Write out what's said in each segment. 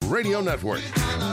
Radio Network.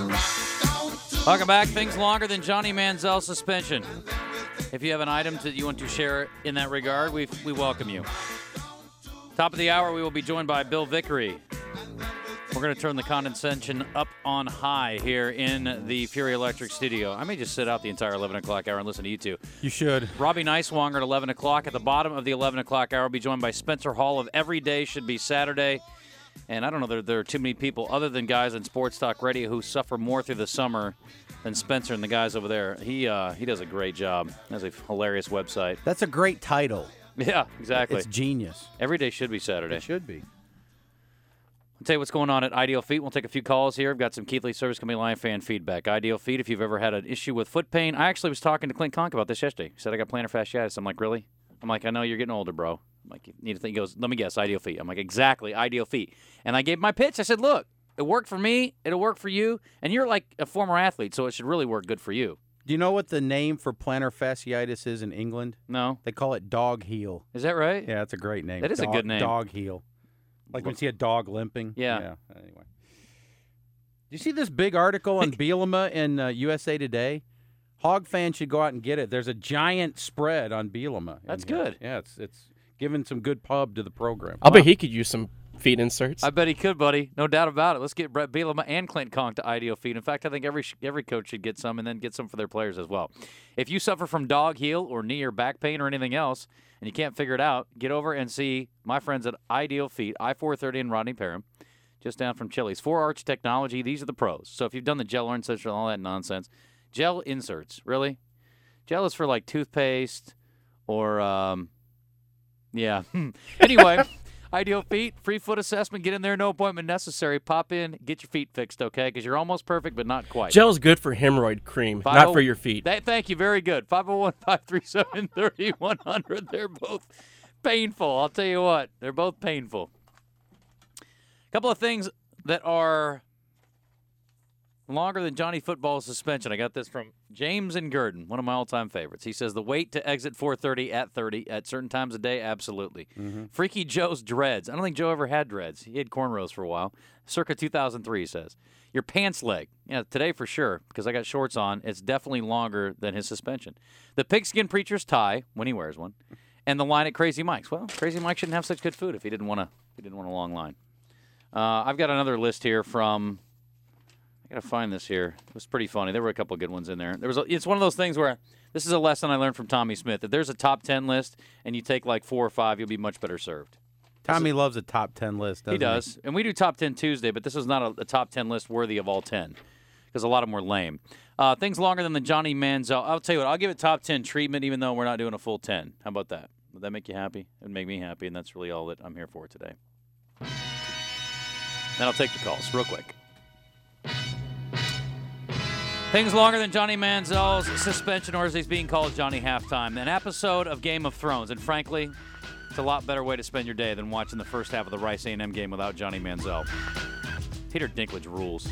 Welcome back. Things longer than Johnny Manziel suspension. If you have an item that you want to share in that regard, we welcome you. Top of the hour, we will be joined by Bill Vickery. We're going to turn the condescension up on high here in the Fury Electric studio. I may just sit out the entire 11 o'clock hour and listen to you two. You should. Robbie Nicewanger at 11 o'clock. At the bottom of the 11 o'clock hour, we'll be joined by Spencer Hall of Every Day Should Be Saturday. And I don't know, there are too many people other than guys in Sports Talk Radio who suffer more through the summer than Spencer and the guys over there. He does a great job. Has a hilarious website. That's a great title. Yeah, exactly. It's genius. Every day should be Saturday. It should be. I'll tell you what's going on at Ideal Feet. We'll take a few calls here. I've got some Keithley Service Company Lion fan feedback. Ideal Feet, if you've ever had an issue with foot pain. I actually was talking to Clint Conk about this yesterday. He said, I got plantar fasciitis. I'm like, really? I'm like, I know you're getting older, bro. I'm like, you need to think. He goes, let me guess, Ideal Feet. I'm like, exactly, Ideal Feet. And I gave my pitch. I said, look, it worked for me. It'll work for you. And you're like a former athlete, so it should really work good for you. Do you know what the name for plantar fasciitis is in England? No. They call it dog heel. Is that right? Yeah, that's a great name. That is a good name. Dog heel. Like when you see a dog limping. Yeah. Anyway. Do you see this big article on Bielema in USA Today? Hog fans should go out and get it. There's a giant spread on Bielema. That's good. Yeah, it's giving some good pub to the program. I'll bet he could use some feet inserts. I bet he could, buddy. No doubt about it. Let's get Brett Bielema and Clint Conk to Ideal Feet. In fact, I think every coach should get some and then get some for their players as well. If you suffer from dog heel or knee or back pain or anything else and you can't figure it out, get over and see my friends at Ideal Feet, I-430 in Rodney Parham, just down from Chili's. 4Arch Technology, these are the pros. So if you've done the gel inserts and all that nonsense, gel inserts, really? Gel is for like toothpaste or, yeah. Anyway, Ideal Feet, free foot assessment. Get in there, no appointment necessary. Pop in, get your feet fixed, okay? Because you're almost perfect, but not quite. Gel's good for hemorrhoid cream, not for your feet. Thank you, very good. 501-537-3100. They're both painful. I'll tell you what, they're both painful. A couple of things that are longer than Johnny Football's suspension. I got this from James and Gurdon, one of my all-time favorites. He says, the wait to exit 4:30 at 30 at certain times of day, absolutely. Mm-hmm. Freaky Joe's dreads. I don't think Joe ever had dreads. He had cornrows for a while. Circa 2003, he says. Your pants leg. Yeah, today for sure, because I got shorts on. It's definitely longer than his suspension. The pigskin preacher's tie, when he wears one, and the line at Crazy Mike's. Well, Crazy Mike shouldn't have such good food if he didn't want a long line. I've got another list here from I got to find this here. It was pretty funny. There were a couple of good ones in there. It's one of those things where this is a lesson I learned from Tommy Smith. If there's a top 10 list and you take like 4 or 5, you'll be much better served. Tommy loves a top 10 list, doesn't he? He does. And we do top 10 Tuesday, but this is not a top 10 list worthy of all 10 because a lot of them were lame. Things longer than the Johnny Manziel. I'll tell you what, I'll give it top 10 treatment even though we're not doing a full 10. How about that? Would that make you happy? It would make me happy, and that's really all that I'm here for today. Then I'll take the calls real quick. Things longer than Johnny Manziel's suspension, or as he's being called, Johnny Halftime. An episode of Game of Thrones, and frankly, it's a lot better way to spend your day than watching the first half of the Rice A&M game without Johnny Manziel. Peter Dinklage rules.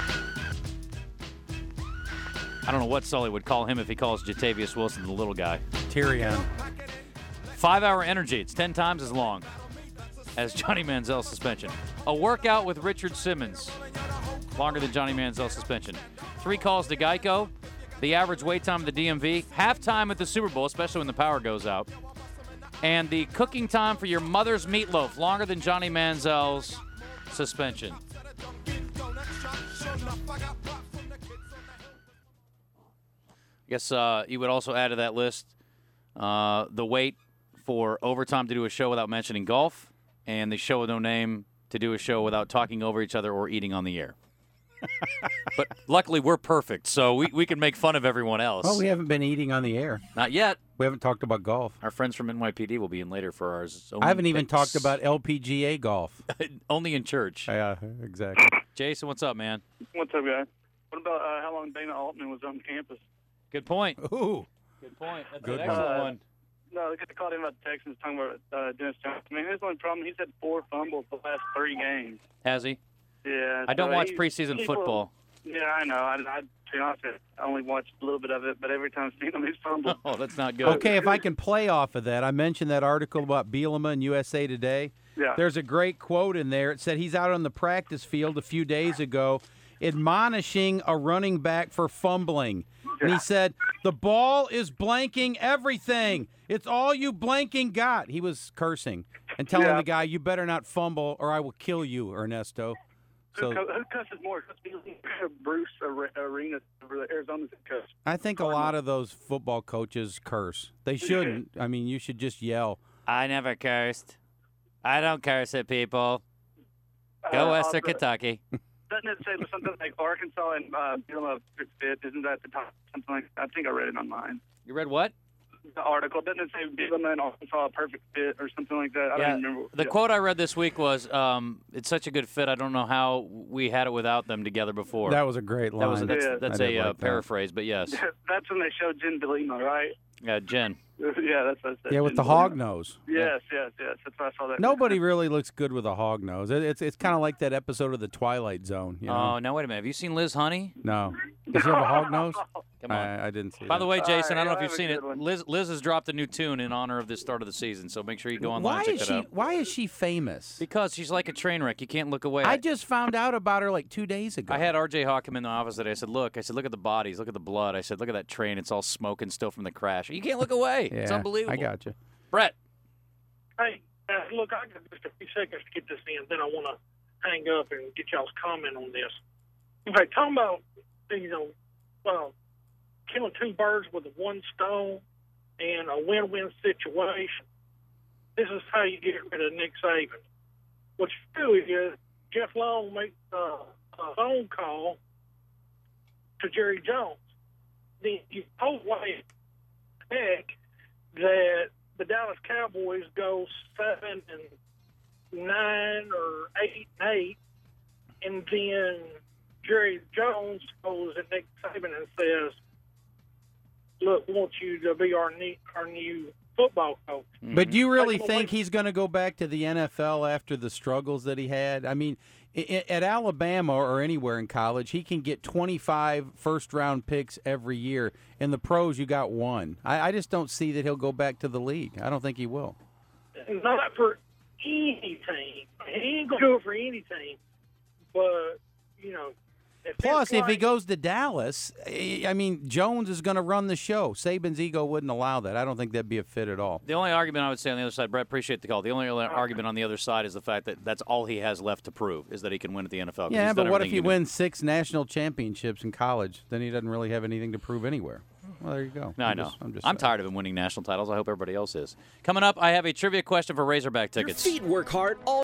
I don't know what Sully would call him if he calls Jatavius Wilson the little guy. Tyrion. 5-hour energy. It's 10 times as long as Johnny Manziel's suspension. A workout with Richard Simmons. Longer than Johnny Manziel's suspension. 3 calls to Geico. The average wait time of the DMV. Halftime at the Super Bowl, especially when the power goes out. And the cooking time for your mother's meatloaf. Longer than Johnny Manziel's suspension. I guess you would also add to that list the wait for overtime to do a show without mentioning golf, and the show with no name to do a show without talking over each other or eating on the air. But luckily, we're perfect, so we can make fun of everyone else. Well, we haven't been eating on the air. Not yet. We haven't talked about golf. Our friends from NYPD will be in later for ours. I haven't even talked about LPGA golf. Only in church. Yeah, exactly. Jason, what's up, man? What's up, guys? What about how long Dana Altman was on campus? Good point. Ooh. Good point. That's Good an excellent one. No, they called him about the Texans talking about Dennis Johnson. I mean, his only problem, he's had 4 fumbles the last 3 games. Has he? Yeah. I don't watch preseason football. Yeah, I know. I to be honest, I only watched a little bit of it, but every time I've seen him, he's fumbled. Oh, that's not good. Okay, if I can play off of that, I mentioned that article about Bielema in USA Today. Yeah. There's a great quote in there. It said he's out on the practice field a few days ago admonishing a running back for fumbling. And he said, the ball is blanking everything. It's all you blanking got. He was cursing and telling the guy, you better not fumble or I will kill you, Ernesto. So Who cusses more? Bruce Arenas over the Arizona coach. I think a lot of those football coaches curse. They shouldn't. I mean, you should just yell. I never cursed. I don't curse at people. Go Western Kentucky. Doesn't it say something like Arkansas and Bielema fit? Isn't that the top? Something like I think I read it online. You read what? The article. Doesn't it say Bielema and Arkansas a perfect fit or something like that? I don't even remember. The quote I read this week was, "It's such a good fit. I don't know how we had it without them together before." That was a great line. That's a paraphrase, but yes. That's when they showed Jen Bielema, right? Yeah, Jen. Yeah, that's what I said. Yeah, with the hog nose. Yes. That's why I saw that. Nobody really looks good with a hog nose. It's kind of like that episode of The Twilight Zone. You know? Oh, now wait a minute. Have you seen Liz Honey? No. Does she have a hog nose? Come on. I didn't see By that. the way, Jason, I don't know if I'll you've have seen a it. good one. Liz has dropped a new tune in honor of this start of the season, so make sure you go online and check that out. Why is she famous? Because she's like a train wreck. You can't look away. I just found out about her like 2 days ago. I had R.J. Hawk come in the office today. I said, look at the bodies. Look at the blood. I said, look at that train. It's all smoking still from the crash. You can't look away. Yeah, It's unbelievable. I got you. Brett. Hey, look, I got just a few seconds to get this in, then I want to hang up and get y'all's comment on this. Okay, talking about, killing two birds with one stone and a win-win situation. This is how you get rid of Nick Saban. What you do is Jeff Long makes a phone call to Jerry Jones. Then you hold way back that the Dallas Cowboys go 7-9 or 8-8, and then Jerry Jones goes at Nick Saban and says, "Look, we want you to be our new football coach." But do you really think he's going to go back to the NFL after the struggles that he had? I mean, at Alabama or anywhere in college, he can get 25 first-round picks every year. In the pros, you got one. I just don't see that he'll go back to the league. I don't think he will. Not for any team. He ain't going to do it for any team. But, Plus, if he goes to Dallas, I mean, Jones is going to run the show. Saban's ego wouldn't allow that. I don't think that'd be a fit at all. The only argument I would say on the other side, Brett, appreciate the call. The only argument on the other side is the fact that that's all he has left to prove is that he can win at the NFL. Yeah, but what if he wins 6 national championships in college? Then he doesn't really have anything to prove anywhere. Well, there you go. No, I know. I'm tired of him winning national titles. I hope everybody else is. Coming up, I have a trivia question for Razorback tickets. Your feet work hard all